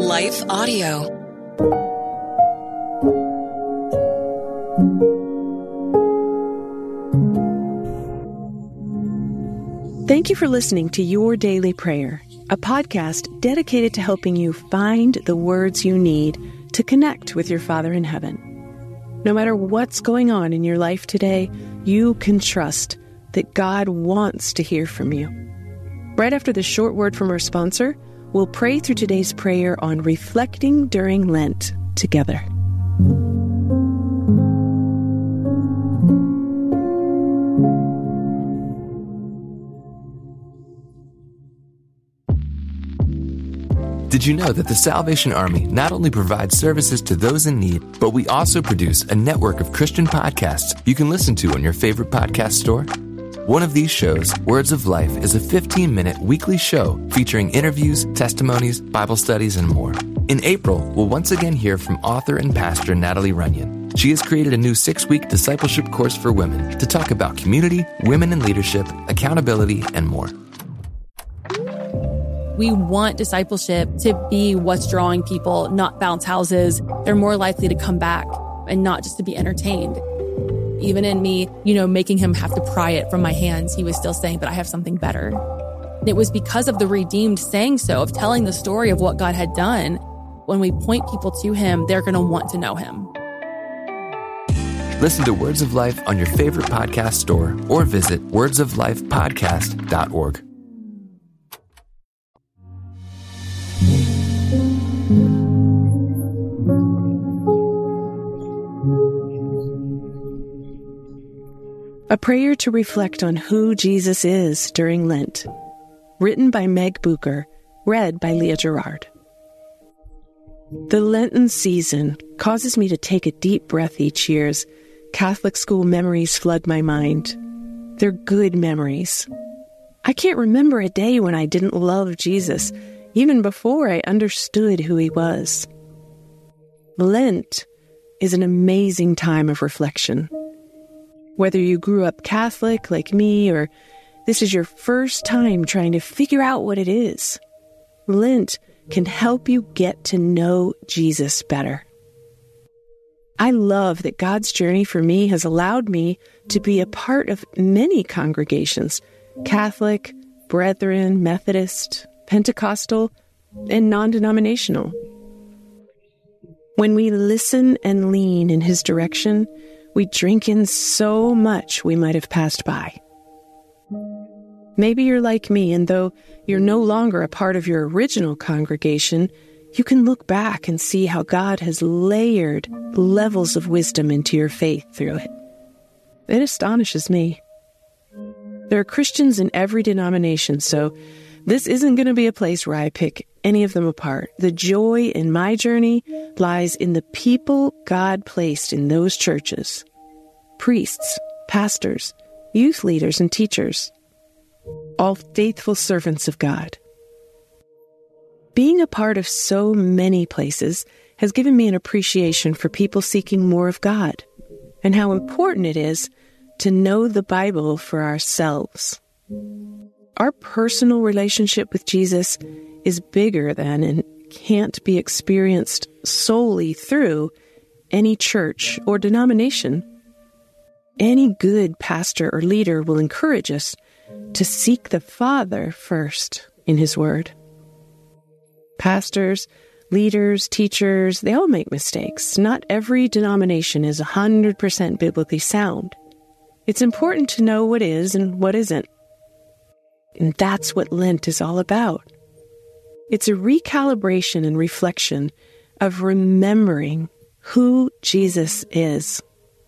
Life Audio. Thank you for listening to Your Daily Prayer, a podcast dedicated to helping you find the words you need to connect with your Father in heaven. No matter what's going on in your life today, you can trust that God wants to hear from you. Right after this short word from our sponsor, we'll pray through today's prayer on reflecting during Lent together. Did you know that the Salvation Army not only provides services to those in need, but we also produce a network of Christian podcasts you can listen to on your favorite podcast store? One of these shows, Words of Life, is a 15-minute weekly show featuring interviews, testimonies, Bible studies, and more. In April, we'll once again hear from author and pastor Natalie Runyon. She has created a new 6-week discipleship course for women to talk about community, women in leadership, accountability, and more. We want discipleship to be what's drawing people, not bounce houses. They're more likely to come back and not just to be entertained. Even in me, making him have to pry it from my hands, he was still saying, but I have something better. It was because of the redeemed saying so, of telling the story of what God had done. When we point people to him, they're going to want to know him. Listen to Words of Life on your favorite podcast store or visit wordsoflifepodcast.org. A prayer to reflect on who Jesus is during Lent. Written by Meg Bucher, read by Leah Gerard. The Lenten season causes me to take a deep breath each year as Catholic school memories flood my mind. They're good memories. I can't remember a day when I didn't love Jesus, even before I understood who he was. Lent is an amazing time of reflection. Whether you grew up Catholic like me or this is your first time trying to figure out what it is, Lent can help you get to know Jesus better. I love that God's journey for me has allowed me to be a part of many congregations, Catholic, Brethren, Methodist, Pentecostal, and non-denominational. When we listen and lean in his direction, we drink in so much we might have passed by. Maybe you're like me, and though you're no longer a part of your original congregation, you can look back and see how God has layered levels of wisdom into your faith through it. It astonishes me. There are Christians in every denomination, so this isn't going to be a place where I pick any of them apart. The joy in my journey lies in the people God placed in those churches. Priests, pastors, youth leaders, and teachers. All faithful servants of God. Being a part of so many places has given me an appreciation for people seeking more of God and how important it is to know the Bible for ourselves. Our personal relationship with Jesus is bigger than and can't be experienced solely through any church or denomination. Any good pastor or leader will encourage us to seek the Father first in his word. Pastors, leaders, teachers, they all make mistakes. Not every denomination is 100% biblically sound. It's important to know what is and what isn't. And that's what Lent is all about. It's a recalibration and reflection of remembering who Jesus is.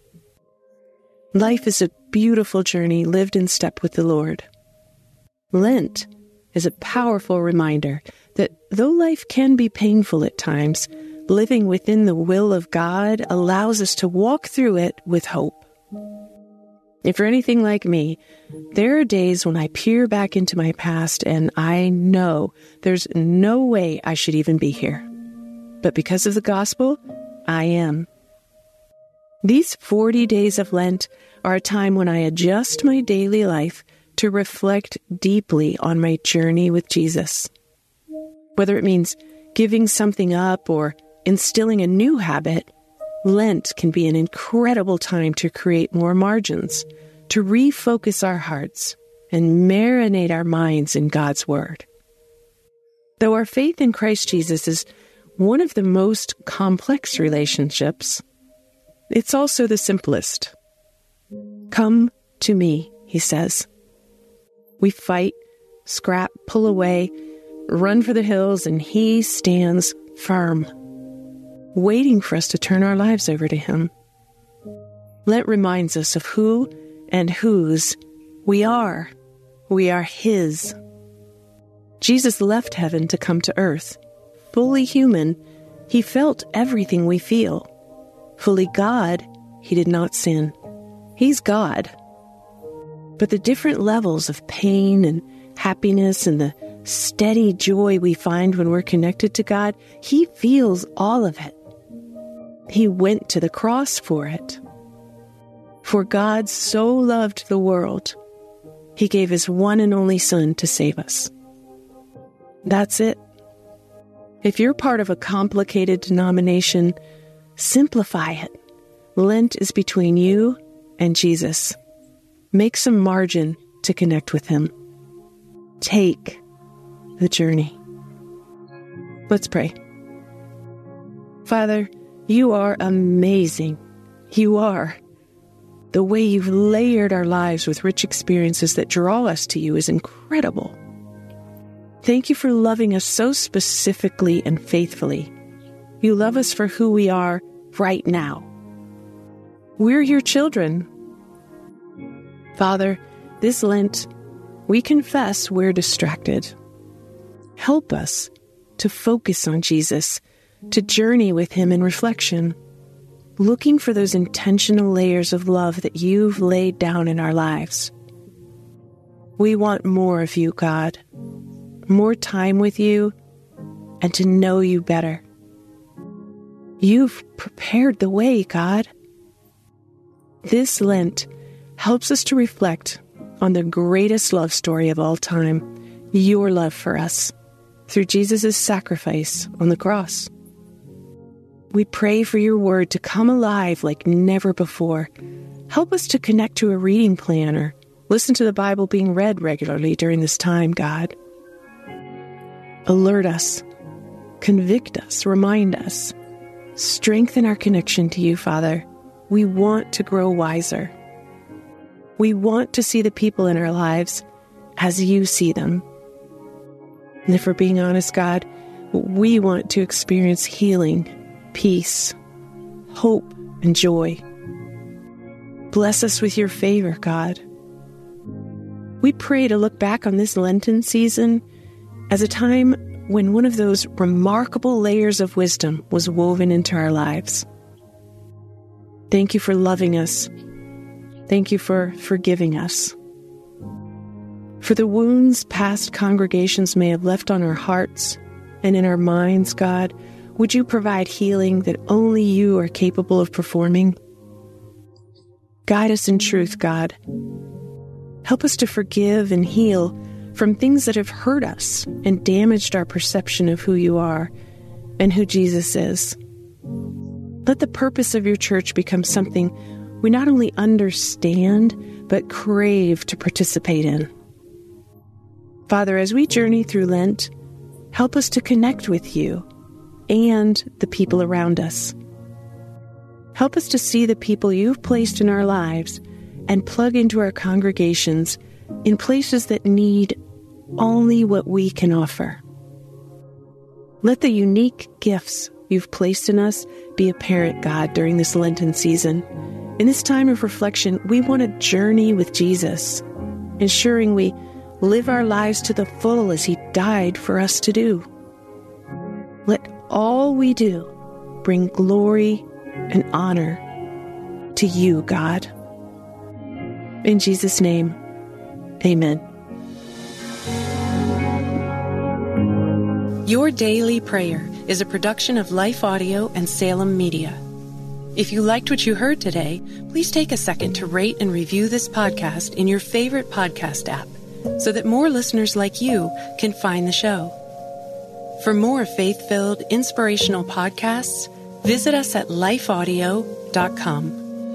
Life is a beautiful journey lived in step with the Lord. Lent is a powerful reminder that though life can be painful at times, living within the will of God allows us to walk through it with hope. If you're anything like me, there are days when I peer back into my past and I know there's no way I should even be here. But because of the gospel, I am. These 40 days of Lent are a time when I adjust my daily life to reflect deeply on my journey with Jesus. Whether it means giving something up, or instilling a new habit, Lent can be an incredible time to create more margins, to refocus our hearts and marinate our minds in God's Word. Though our faith in Christ Jesus is one of the most complex relationships, it's also the simplest. Come to me, he says. We fight, scrap, pull away, run for the hills, and he stands firm, waiting for us to turn our lives over to him. Lent reminds us of who and whose we are. We are his. Jesus left heaven to come to earth. Fully human, he felt everything we feel. Fully God, he did not sin. He's God. But the different levels of pain and happiness and the steady joy we find when we're connected to God, he feels all of it. He went to the cross for it. For God so loved the world, he gave his one and only Son to save us. That's it. If you're part of a complicated denomination, simplify it. Lent is between you and Jesus. Make some margin to connect with him. Take the journey. Let's pray. Father, you are amazing. You are. The way you've layered our lives with rich experiences that draw us to you is incredible. Thank you for loving us so specifically and faithfully. You love us for who we are right now. We're your children. Father, this Lent, we confess we're distracted. Help us to focus on Jesus, to journey with him in reflection, looking for those intentional layers of love that you've laid down in our lives. We want more of you, God, more time with you, and to know you better. You've prepared the way, God. This Lent helps us to reflect on the greatest love story of all time, your love for us, through Jesus' sacrifice on the cross. We pray for your word to come alive like never before. Help us to connect to a reading plan or listen to the Bible being read regularly during this time, God. Alert us, convict us, remind us. Strengthen our connection to you, Father. We want to grow wiser. We want to see the people in our lives as you see them. And if we're being honest, God, we want to experience healing, peace, hope, and joy. Bless us with your favor, God. We pray to look back on this Lenten season as a time when one of those remarkable layers of wisdom was woven into our lives. Thank you for loving us. Thank you for forgiving us. For the wounds past congregations may have left on our hearts and in our minds, God, would you provide healing that only you are capable of performing? Guide us in truth, God. Help us to forgive and heal from things that have hurt us and damaged our perception of who you are and who Jesus is. Let the purpose of your church become something we not only understand, but crave to participate in. Father, as we journey through Lent, help us to connect with you and the people around us. Help us to see the people you've placed in our lives and plug into our congregations in places that need only what we can offer. Let the unique gifts you've placed in us be apparent, God, during this Lenten season. In this time of reflection, we want to journey with Jesus, ensuring we live our lives to the full as he died for us to do. Let all we do bring glory and honor to you, God. In Jesus' name, amen. Your Daily Prayer is a production of Life Audio and Salem Media. If you liked what you heard today, please take a second to rate and review this podcast in your favorite podcast app so that more listeners like you can find the show. For more faith-filled, inspirational podcasts, visit us at lifeaudio.com.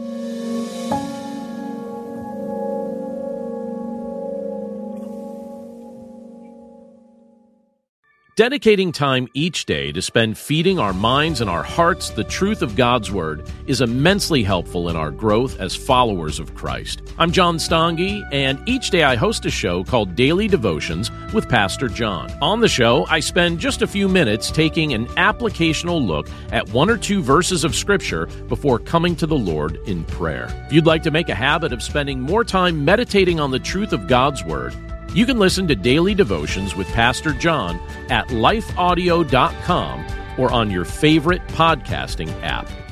Dedicating time each day to spend feeding our minds and our hearts the truth of God's Word is immensely helpful in our growth as followers of Christ. I'm John Stange, and each day I host a show called Daily Devotions with Pastor John. On the show, I spend just a few minutes taking an applicational look at one or two verses of Scripture before coming to the Lord in prayer. If you'd like to make a habit of spending more time meditating on the truth of God's Word, you can listen to Daily Devotions with Pastor John at lifeaudio.com or on your favorite podcasting app.